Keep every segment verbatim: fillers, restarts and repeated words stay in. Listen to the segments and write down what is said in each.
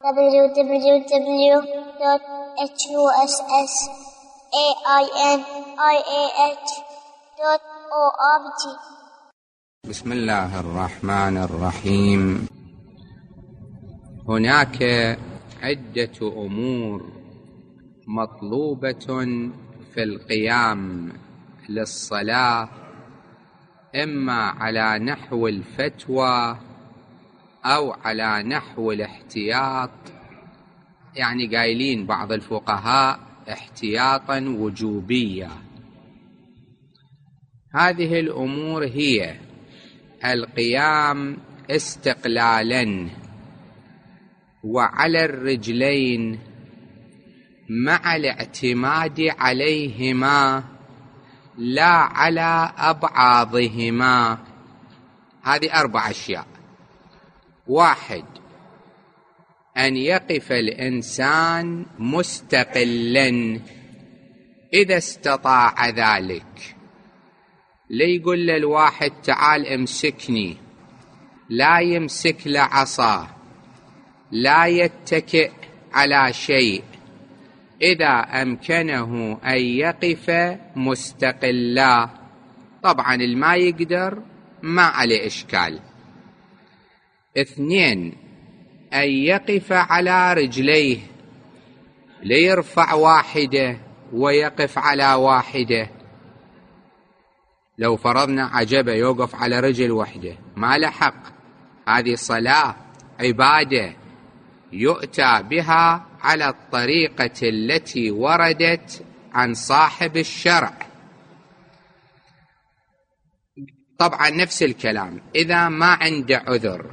w w w dot h u s s a i n i a h dot org. بسم الله الرحمن الرحيم. هناك عدة أمور مطلوبة في القيام للصلاة، إما على نحو الفتوى أو على نحو الاحتياط، يعني قايلين بعض الفقهاء احتياطا وجوبيا. هذه الأمور هي القيام استقلالا وعلى الرجلين مع الاعتماد عليهما لا على أبعاضهما. هذه أربع أشياء. واحد، أن يقف الإنسان مستقلا إذا استطاع ذلك. ليقول للواحد تعال امسكني، لا يمسك لعصا، لا يتكئ على شيء، إذا أمكنه أن يقف مستقلا. طبعا الما يقدر ما عليه إشكال. اثنين، أن يقف على رجليه، ليرفع واحدة ويقف على واحدة. لو فرضنا عجبه يوقف على رجل واحدة ما له حق. هذه صلاة عبادة يؤتى بها على الطريقة التي وردت عن صاحب الشرع. طبعا نفس الكلام إذا ما عنده عذر.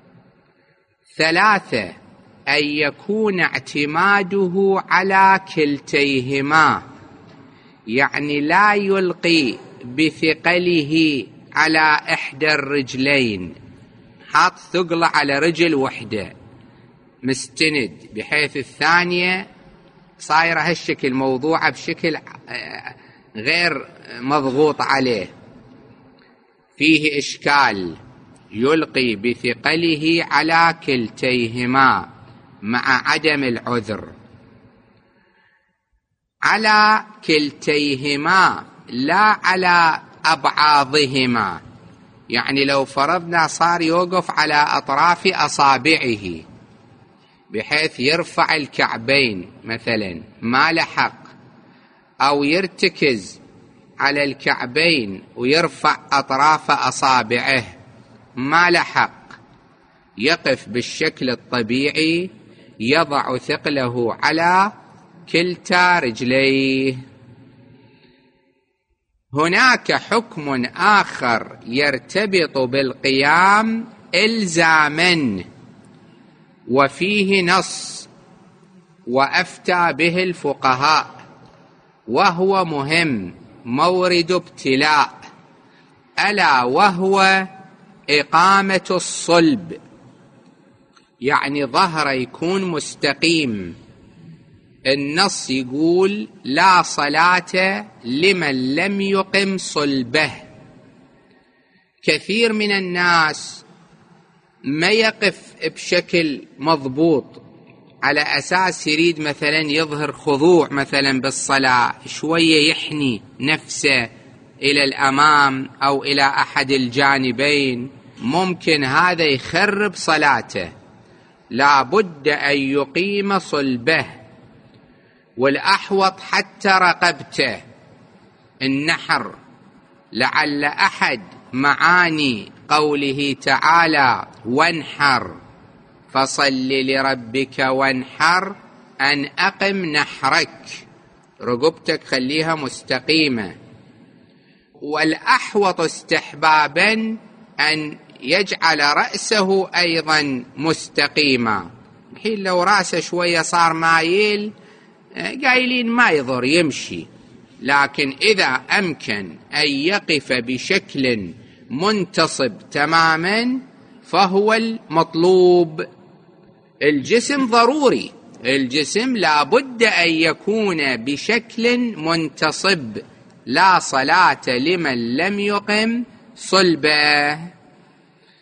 ثلاثة، أن يكون اعتماده على كلتيهما، يعني لا يلقي بثقله على إحدى الرجلين، حاط ثقل على رجل وحده مستند، بحيث الثانية صايرة هالشكل موضوعة بشكل غير مضغوط عليه، فيه إشكال. يلقي بثقله على كلتيهما مع عدم العذر. على كلتيهما لا على أبعاضهما، يعني لو فرضنا صار يوقف على أطراف أصابعه بحيث يرفع الكعبين مثلا ما له حق، أو يرتكز على الكعبين ويرفع أطراف أصابعه ما له حق. يقف بالشكل الطبيعي، يضع ثقله على كلتا رجليه. هناك حكم آخر يرتبط بالقيام إلزاما، وفيه نص وأفتى به الفقهاء، وهو مهم، مورد ابتلاء، ألا وهو إقامة الصلب، يعني ظهره يكون مستقيم. النص يقول لا صلاة لمن لم يقم صلبه. كثير من الناس ما يقف بشكل مضبوط، على أساس يريد مثلا يظهر خضوع مثلا بالصلاة، شوية يحني نفسه إلى الأمام أو إلى أحد الجانبين، ممكن هذا يخرب صلاته. لا بد أن يقيم صلبه، والأحوط حتى رقبته النحر، لعل أحد معاني قوله تعالى وانحر فصل لربك وانحر، أن أقم نحرك، رقبتك خليها مستقيمة. والأحوط استحبابا أن يجعل رأسه أيضا مستقيما، حين لو رأسه شوية صار مايل قايلين ما يضر يمشي، لكن إذا أمكن أن يقف بشكل منتصب تماما فهو المطلوب. الجسم ضروري، الجسم لا بد أن يكون بشكل منتصب. لا صلاة لمن لم يقم صلبه.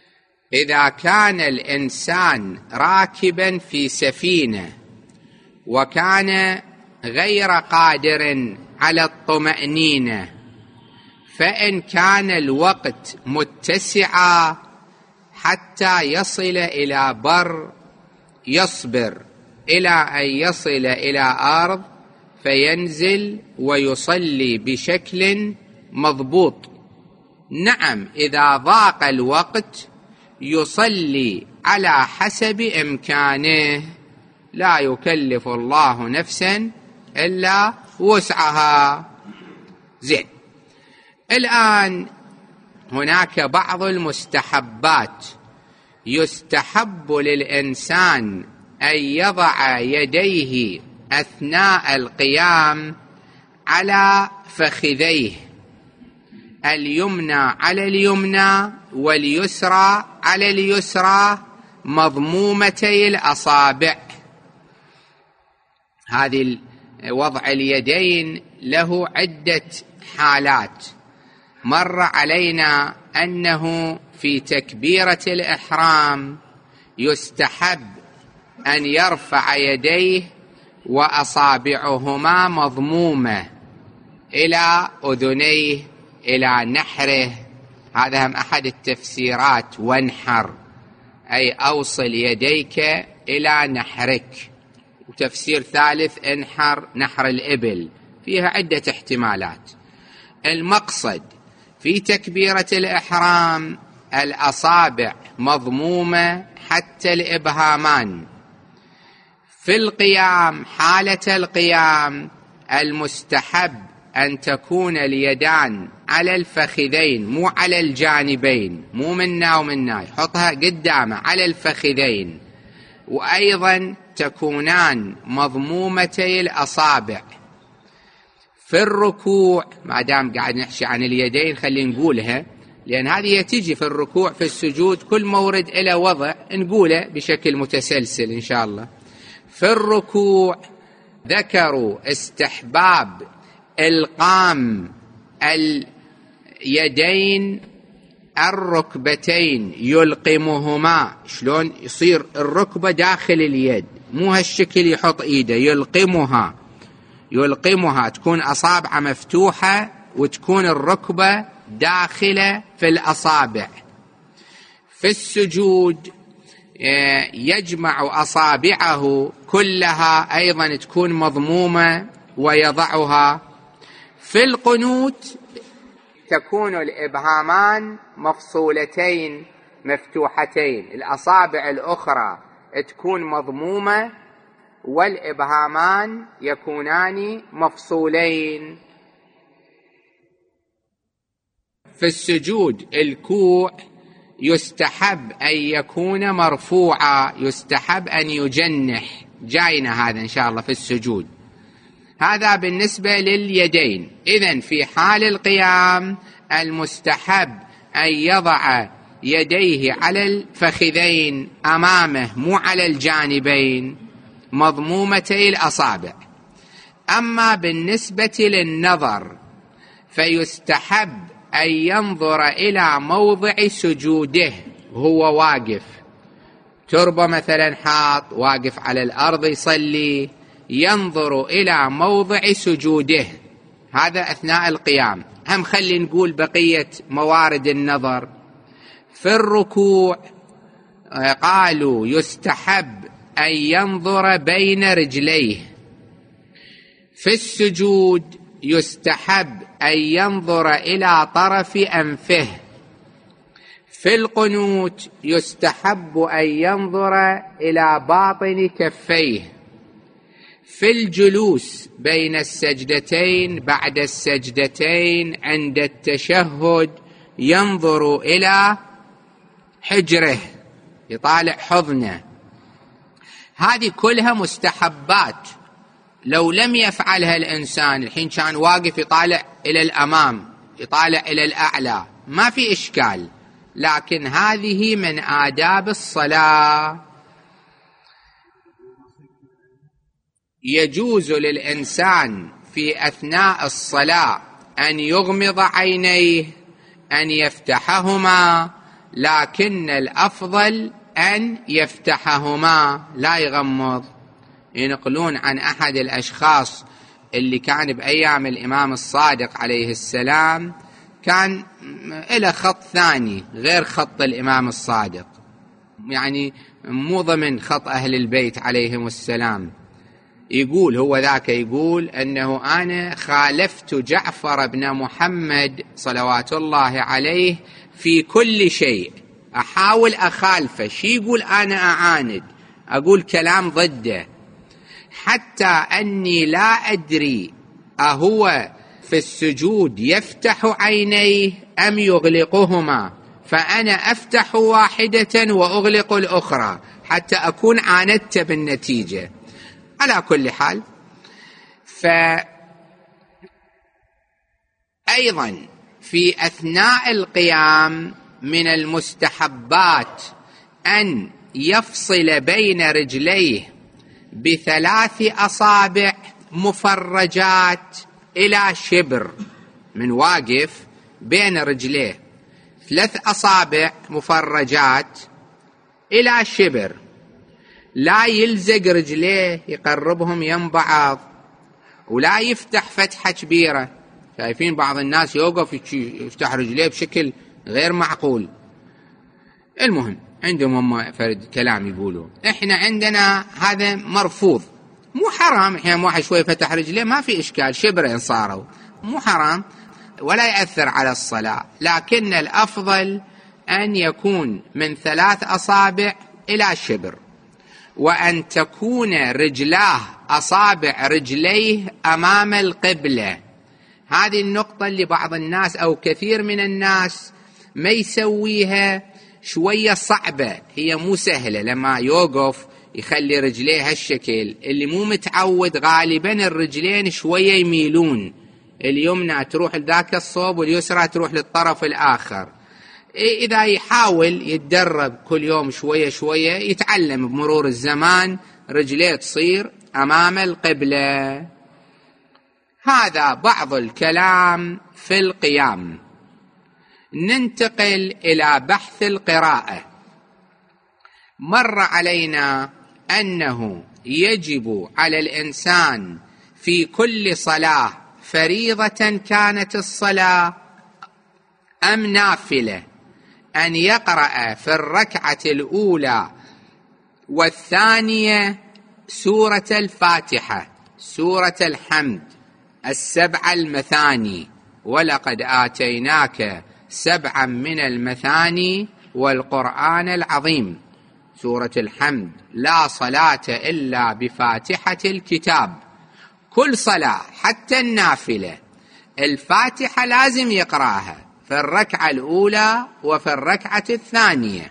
إذا كان الإنسان راكبا في سفينة وكان غير قادر على الطمأنينة، فإن كان الوقت متسعا حتى يصل إلى بر يصبر إلى أن يصل إلى أرض فينزل ويصلي بشكل مضبوط. نعم، إذا ضاق الوقت يصلي على حسب إمكانه، لا يكلف الله نفسا إلا وسعها. زين، الآن هناك بعض المستحبات. يستحب للإنسان أن يضع يديه أثناء القيام على فخذيه، اليمنى على اليمنى واليسرى على اليسرى مضمومتي الأصابع. هذه وضع اليدين له عدة حالات. مر علينا أنه في تكبيرة الإحرام يستحب أن يرفع يديه وأصابعهما مضمومة إلى أذنيه إلى نحره. هذا هم أحد التفسيرات، وانحر أي أوصل يديك إلى نحرك. وتفسير ثالث انحر نحر الإبل. فيها عدة احتمالات. المقصد في تكبيرة الإحرام الأصابع مضمومة حتى الإبهامان. في القيام، حالة القيام، المستحب أن تكون اليدان على الفخذين مو على الجانبين، مو منا ومنا، يحطها قدامه على الفخذين، وأيضا تكونان مضمومتي الأصابع. في الركوع، ما دام قاعد نحكي عن اليدين خلينا نقولها، لأن هذه تجي في الركوع في السجود، كل مورد إلى وضع نقوله بشكل متسلسل إن شاء الله. في الركوع ذكروا استحباب إلقام اليدين الركبتين، يلقمهما. شلون يصير الركبة داخل اليد، مو هالشكل يحط إيده، يلقمها يلقمها تكون أصابع مفتوحة وتكون الركبة داخلة في الأصابع. في السجود يجمع أصابعه كلها أيضا تكون مضمومة ويضعها. في القنوت تكون الإبهامان مفصولتين مفتوحتين، الأصابع الأخرى تكون مضمومة والإبهامان يكونان مفصولين. في السجود الكوع يستحب أن يكون مرفوعا، يستحب أن يجنح، جاينا هذا إن شاء الله في السجود. هذا بالنسبة لليدين. إذن في حال القيام المستحب أن يضع يديه على الفخذين أمامه مو على الجانبين، مضمومتي الأصابع. أما بالنسبة للنظر فيستحب أن ينظر إلى موضع سجوده وهو واقف، تربة مثلا حاط واقف على الأرض يصلي، ينظر إلى موضع سجوده، هذا أثناء القيام. هم خلي نقول بقية موارد النظر. في الركوع قالوا يستحب أن ينظر بين رجليه. في السجود يستحب أن ينظر إلى طرف أنفه. في القنوت يستحب أن ينظر إلى باطن كفيه. في الجلوس بين السجدتين بعد السجدتين عند التشهد ينظر إلى حجره، يطالع حضنه. هذه كلها مستحبات. لو لم يفعلها الإنسان، الحين كان واقف يطالع إلى الأمام، يطالع إلى الأعلى، ما في إشكال، لكن هذه من آداب الصلاة. يجوز للإنسان في أثناء الصلاة أن يغمض عينيه، أن يفتحهما، لكن الأفضل أن يفتحهما لا يغمض. ينقلون عن أحد الأشخاص اللي كان بأيام الإمام الصادق عليه السلام كان إلى خط ثاني غير خط الإمام الصادق، يعني مو ضمن خط أهل البيت عليهم السلام. يقول هو ذاك يقول أنه أنا خالفت جعفر بن محمد صلوات الله عليه في كل شيء، أحاول أخالفه، شي يقول أنا أعاند، أقول كلام ضده، حتى أني لا أدري أهو في السجود يفتح عينيه أم يغلقهما، فأنا أفتح واحدة وأغلق الأخرى حتى أكون عاندت بالنتيجة. على كل حال، فأيضا في أثناء القيام من المستحبات أن يفصل بين رجليه بثلاث أصابع مفرجات إلى شبر، من واقف بين رجليه ثلاث أصابع مفرجات إلى شبر، لا يلزق رجليه يقربهم يم بعض، ولا يفتح فتحة كبيرة. شايفين بعض الناس يوقف يفتح رجليه بشكل غير معقول. المهم عندهم هم فرد كلام يقولوا، احنا عندنا هذا مرفوض، مو حرام. احيانا واحد شوي فتح رجليه ما في اشكال، شبرين صاروا، مو حرام ولا يأثر على الصلاة، لكن الأفضل أن يكون من ثلاث أصابع إلى شبر، وأن تكون رجلاه أصابع رجليه أمام القبلة. هذه النقطة اللي بعض الناس أو كثير من الناس ما يسويها، شوية صعبة، هي مو سهلة. لما يوقف يخلي رجليه هالشكل، اللي مو متعود غالبا الرجلين شوية يميلون، اليمنى تروح لذاك الصوب واليسرى تروح للطرف الآخر. إذا يحاول يتدرب كل يوم شوية شوية يتعلم بمرور الزمان رجليه تصير أمام القبلة. هذا بعض الكلام في القيام. ننتقل إلى بحث القراءة. مر علينا أنه يجب على الإنسان في كل صلاة، فريضة كانت الصلاة أم نافلة، أن يقرأ في الركعة الأولى والثانية سورة الفاتحة، سورة الحمد، السبع المثاني، ولقد آتيناك سبعا من المثاني والقرآن العظيم، سورة الحمد، لا صلاة إلا بفاتحة الكتاب. كل صلاة حتى النافلة الفاتحة لازم يقرأها في الركعة الأولى وفي الركعة الثانية.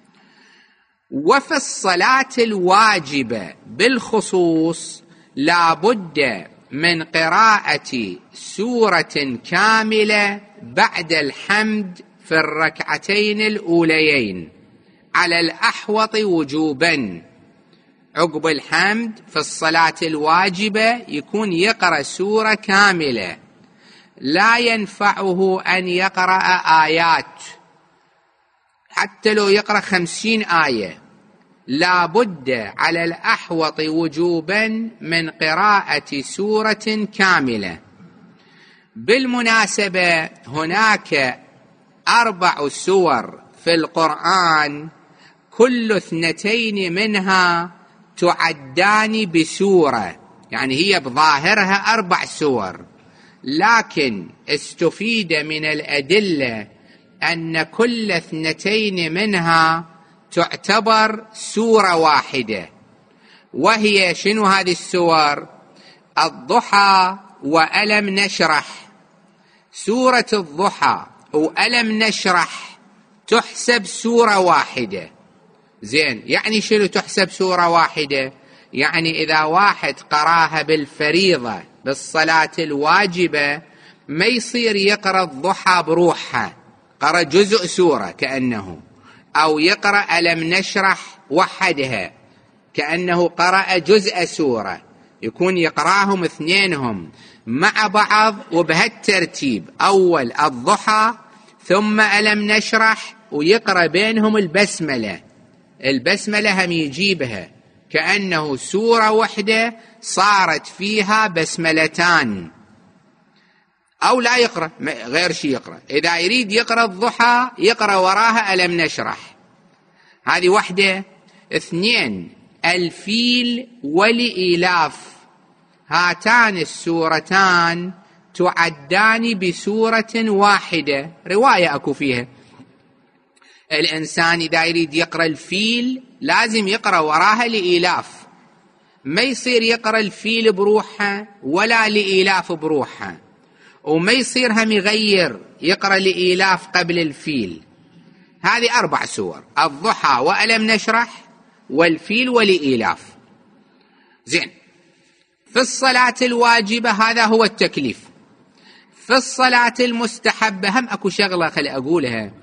وفي الصلاة الواجبة بالخصوص لا بد من قراءة سورة كاملة بعد الحمد في الركعتين الأوليين على الأحوط وجوبا. عقب الحمد في الصلاة الواجبة يكون يقرأ سورة كاملة، لا ينفعه أن يقرأ آيات، حتى لو يقرأ خمسين آية، لا بد على الأحوط وجوبا من قراءة سورة كاملة. بالمناسبة هناك أربع سور في القرآن، كل اثنتين منها تعدان بسورة، يعني هي بظاهرها أربع سور، لكن استفيد من الأدلة أن كل اثنتين منها تعتبر سورة واحدة. وهي شنو هذه السور؟ الضحى وألم نشرح. سورة الضحى وألم نشرح تحسب سورة واحدة. زين، يعني شنو تحسب سورة واحدة؟ يعني إذا واحد قراها بالفريضة بالصلاة الواجبة ما يصير يقرأ الضحى بروحها، قرأ جزء سورة كأنه، أو يقرأ ألم نشرح وحدها كأنه قرأ جزء سورة، يكون يقرأهم اثنينهم مع بعض وبهالترتيب، أول الضحى ثم ألم نشرح ويقرأ بينهم البسملة. البسملة هم يجيبها كأنه سورة واحدة صارت فيها بسملتان، أو لا يقرأ غير شيء يقرأ. إذا يريد يقرأ الضحى يقرأ وراها ألم نشرح، هذه واحدة. اثنين، الفيل والإيلاف، هاتان السورتان تعدان بسورة واحدة. رواية أكو فيها الإنسان إذا يريد يقرأ الفيل لازم يقرأ وراها لإيلاف، ما يصير يقرأ الفيل بروحها ولا لإيلاف بروحها، وما يصير هم يغير يقرأ لإيلاف قبل الفيل. هذه أربع سور: الضحى وألم نشرح والفيل ولإيلاف. زين، في الصلاة الواجبة هذا هو التكليف. في الصلاة المستحبة هم أكو شغلة خلي أقولها.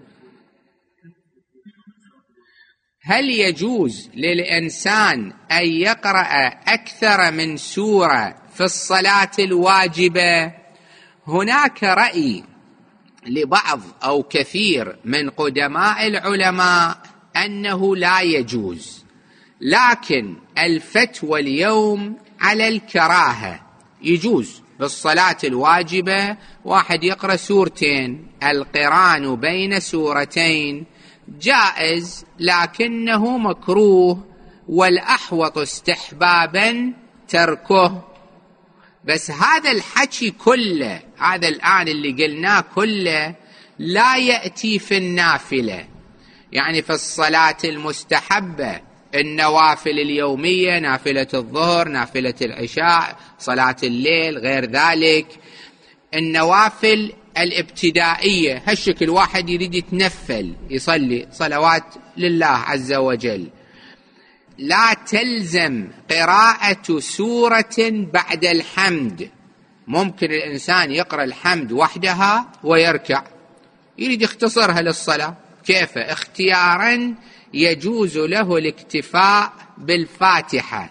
هل يجوز للإنسان أن يقرأ أكثر من سورة في الصلاة الواجبة؟ هناك رأي لبعض أو كثير من قدماء العلماء أنه لا يجوز، لكن الفتوى اليوم على الكراهة. يجوز بالصلاة الواجبة واحد يقرأ سورتين، القران بين سورتين جائز، لكنه مكروه، والأحوط استحبابا تركه. بس هذا الحكي كله، هذا الآن اللي قلناه كله، لا يأتي في النافلة. يعني في الصلاة المستحبة النوافل اليومية، نافلة الظهر، نافلة العشاء، صلاة الليل، غير ذلك النوافل الابتدائية، هالشكل واحد يريد يتنفل يصلي صلوات لله عز وجل، لا تلزم قراءة سورة بعد الحمد. ممكن الإنسان يقرأ الحمد وحدها ويركع، يريد يختصرها للصلاة كيف اختيارا يجوز له الاكتفاء بالفاتحة،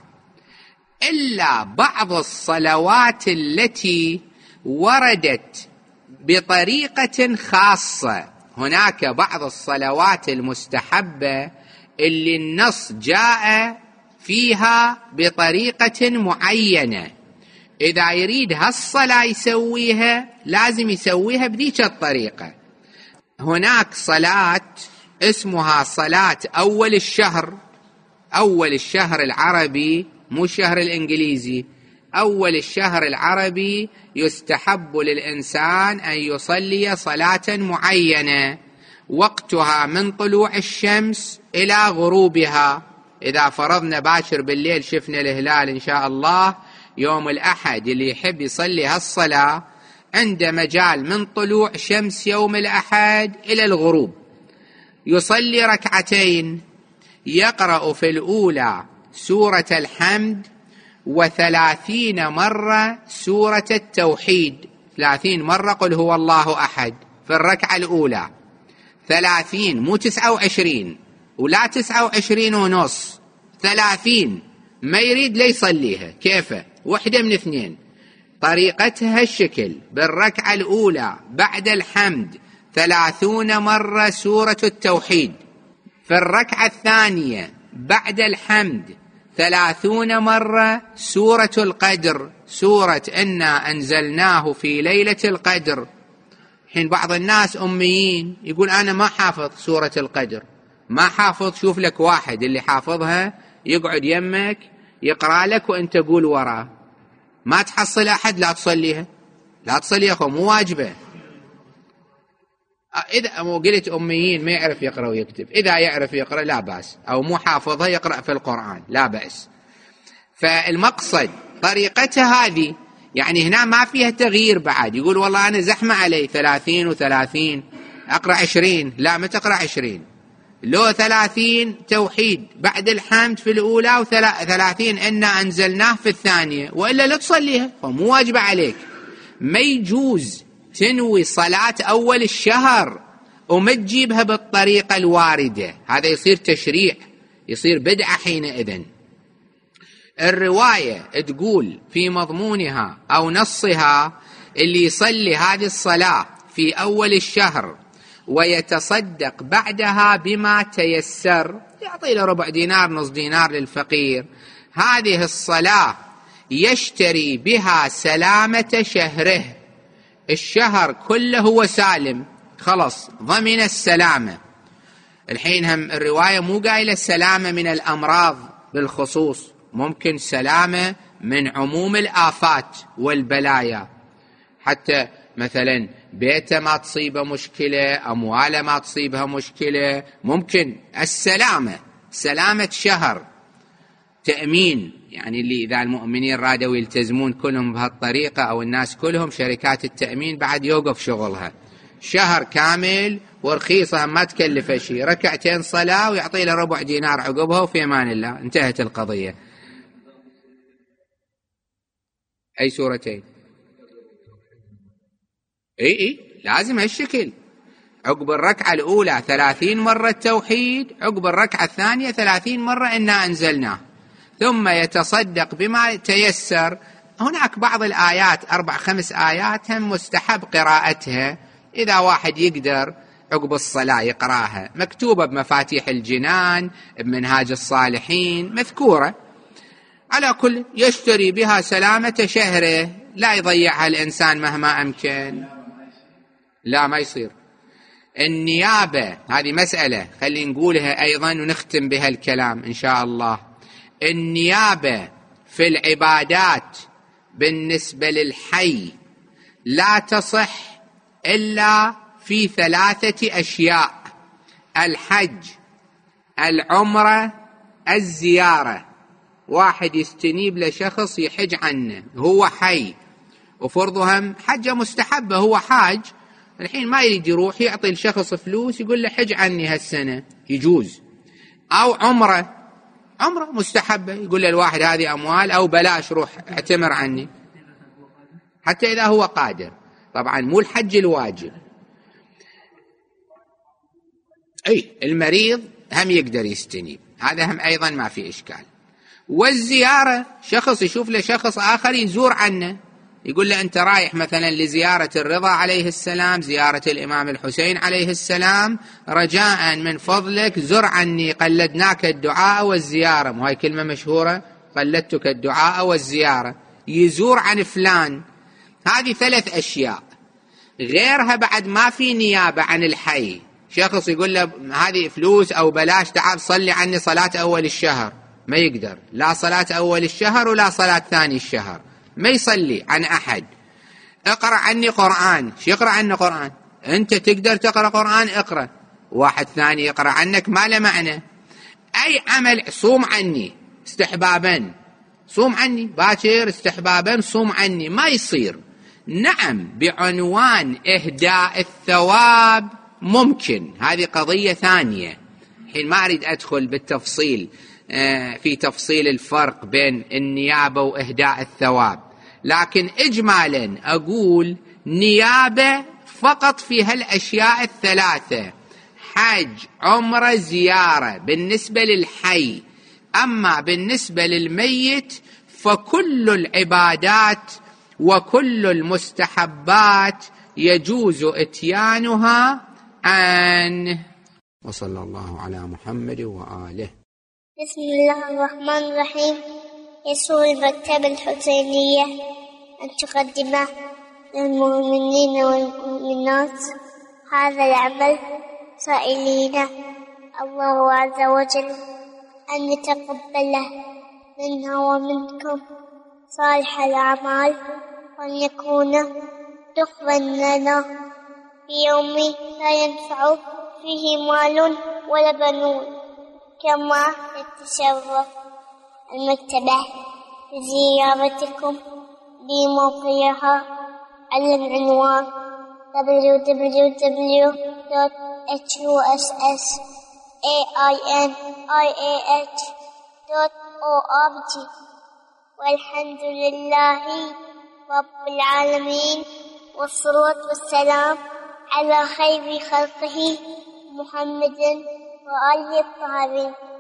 إلا بعض الصلوات التي وردت بطريقة خاصة. هناك بعض الصلوات المستحبة اللي النص جاء فيها بطريقة معينة، إذا يريد هالصلاة يسويها لازم يسويها بذيك الطريقة. هناك صلاة اسمها صلاة أول الشهر، أول الشهر العربي مو الشهر الإنجليزي، أول الشهر العربي يستحب للإنسان أن يصلي صلاة معينة وقتها من طلوع الشمس إلى غروبها. إذا فرضنا باكر بالليل شفنا الهلال إن شاء الله يوم الأحد، اللي يحب يصلي هالصلاة عنده مجال من طلوع شمس يوم الأحد إلى الغروب، يصلي ركعتين، يقرأ في الأولى سورة الحمد وثلاثين مرة سورة التوحيد، ثلاثين مرة قل هو الله أحد في الركعة الأولى، ثلاثين مو تسعة وعشرين ولا تسعة وعشرين ونص، ثلاثين. ما يريد لي يصليها كيف، وحدة من اثنين، طريقتها الشكل: بالركعة الأولى بعد الحمد ثلاثون مرة سورة التوحيد، في الركعة الثانية بعد الحمد ثلاثون مرة سورة القدر، سورة إنا أنزلناه في ليلة القدر. حين بعض الناس أميين يقول أنا ما حافظ سورة القدر، ما حافظ، شوف لك واحد اللي حافظها يقعد يمك يقرأ لك وأنت قول وراه، ما تحصل أحد لا تصليها، لا تصلي أخو، مو واجبة. إذا قلت أميين ما يعرف يقرأ ويكتب، إذا يعرف يقرأ لا بأس، أو مو حافظها يقرأ في القرآن لا بأس. فالمقصد طريقتها هذه، يعني هنا ما فيها تغيير بعد. يقول والله أنا زحمة علي ثلاثين وثلاثين أقرأ عشرين، لا ما تقرأ عشرين، لو ثلاثين توحيد بعد الحمد في الأولى وثلاثين إنا أنزلناه في الثانية، وإلا لا تصليها، فمو واجب عليك. ما يجوز تنوي صلاة أول الشهر وما تجيبها بالطريقة الواردة، هذا يصير تشريع، يصير بدعة حينئذ. الرواية تقول في مضمونها أو نصها اللي يصلي هذه الصلاة في أول الشهر ويتصدق بعدها بما تيسر، يعطي له ربع دينار نص دينار للفقير. هذه الصلاة يشتري بها سلامة شهره، الشهر كله هو سالم، خلص ضمن السلامة. الحين هم الرواية مو قايلة السلامة من الأمراض بالخصوص، ممكن سلامة من عموم الآفات والبلايا، حتى مثلا بيته ما تصيبه مشكلة، أمواله ما تصيبها مشكلة، ممكن السلامة سلامة شهر تأمين. يعني اللي إذا المؤمنين رادوا يلتزمون كلهم بهالطريقة أو الناس كلهم، شركات التأمين بعد يوقف شغلها شهر كامل ورخيصة ما تكلف شيء، ركعتين صلاة ويعطي له ربع دينار عقبها وفي أمان الله، انتهت القضية. أي سورتين؟ اي اي لازم هالشكل، عقب الركعة الأولى ثلاثين مرة التوحيد، عقب الركعة الثانية ثلاثين مرة إنا أنزلناه، ثم يتصدق بما تيسر. هناك بعض الآيات أربع خمس آيات هم مستحب قراءتها، إذا واحد يقدر عقب الصلاة يقراها، مكتوبة بمفاتيح الجنان بمنهاج الصالحين مذكورة. على كل يشتري بها سلامة شهره، لا يضيعها الإنسان مهما أمكن. لا ما يصير. النيابة هذه مسألة خلينا نقولها أيضا ونختم بها الكلام إن شاء الله. النيابة في العبادات بالنسبة للحي لا تصح إلا في ثلاثة أشياء: الحج، العمرة، الزيارة. واحد يستنيب لشخص يحج عنه هو حي وفرضهم حجة مستحبة، هو حاج الحين ما يريد يروح، يعطي الشخص فلوس يقول له حج عني هالسنة، يجوز. أو عمرة، عمرة مستحبة، يقول له الواحد هذه أموال أو بلاش روح اعتمر عني، حتى إذا هو قادر، طبعا مو الحج الواجب. أي المريض هم يقدر يستنيب، هذا هم أيضا ما في إشكال. والزيارة، شخص يشوف له شخص آخر يزور عنه، يقول له أنت رايح مثلا لزيارة الرضا عليه السلام، زيارة الإمام الحسين عليه السلام، رجاء من فضلك زر عني، قلدناك الدعاء والزيارة، مو هاي كلمة مشهورة، قلدتك الدعاء والزيارة، يزور عن فلان. هذه ثلاث أشياء، غيرها بعد ما في نيابة عن الحي. شخص يقول له هذه فلوس أو بلاش تعال صلي عني صلاة أول الشهر، ما يقدر، لا صلاة أول الشهر ولا صلاة ثاني الشهر، ما يصلي عن أحد. اقرأ عني قرآن، شو يقرأ عنه قرآن؟ أنت تقدر تقرأ قرآن اقرأ، واحد ثاني يقرأ عنك ما له معنى. أي عمل، صوم عني استحبابا، صوم عني باكر استحبابا، صوم عني، ما يصير. نعم بعنوان إهداء الثواب ممكن، هذه قضية ثانية، الحين ما أريد أدخل بالتفصيل في تفصيل الفرق بين النيابة وإهداء الثواب، لكن إجمالا أقول نيابة فقط في هالأشياء الثلاثة: حج، عمرة، زيارة بالنسبة للحي. أما بالنسبة للميت فكل العبادات وكل المستحبات يجوز إتيانها عنه. وصلى الله على محمد وآله. بسم الله الرحمن الرحيم. يسر المكتبة الحسينية أن تقدم للمؤمنين والمؤمنات هذا العمل، سائلين الله عز وجل أن يتقبله منا ومنكم صالح الأعمال، وأن يكون تقبل لنا في يوم لا ينفع فيه مال ولا بنون. كما يتشرف المكتبة بزيارتكم بموقعها على العنوان دبليو دبليو دبليو دوت إتش يو إس إس إيه آي إن آي إيه إتش دوت أو آر جي. والحمد لله رب العالمين، والصلاة والسلام على خير خلقه محمد وآله الطاهرين.